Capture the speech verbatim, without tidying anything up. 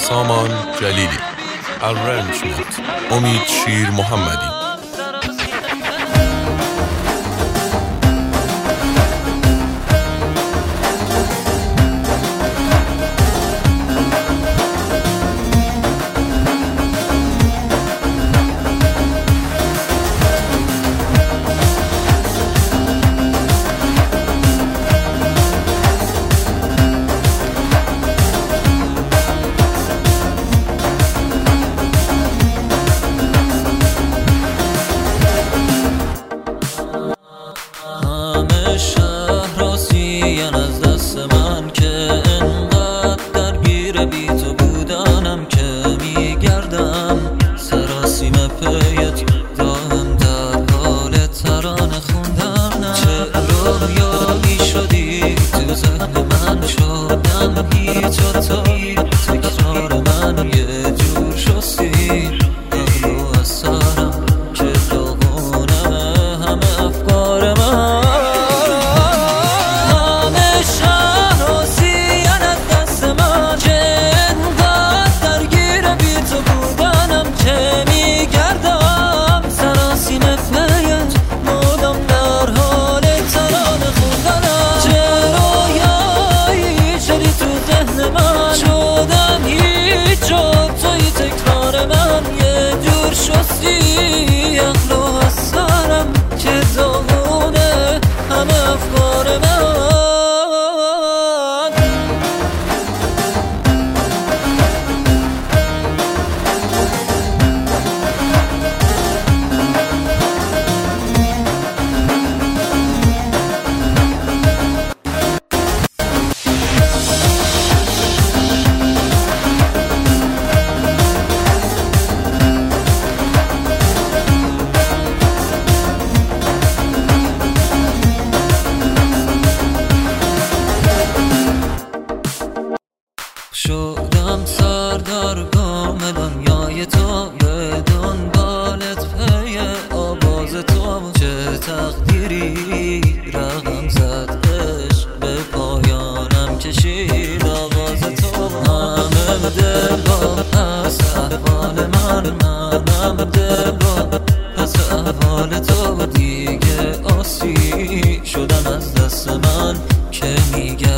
سامان جلیلی. Arrangement امید شیر محمدی. شدم سردار کامل دنیای تو، به دنبالت پی آواز تو. چه تقدیری رقم زد عشق به پایانم کشید آواز تو. همه دلبا پس احوال من، منم دلبا پس احوال تو. دیگه آسی شدم از دست من که میگه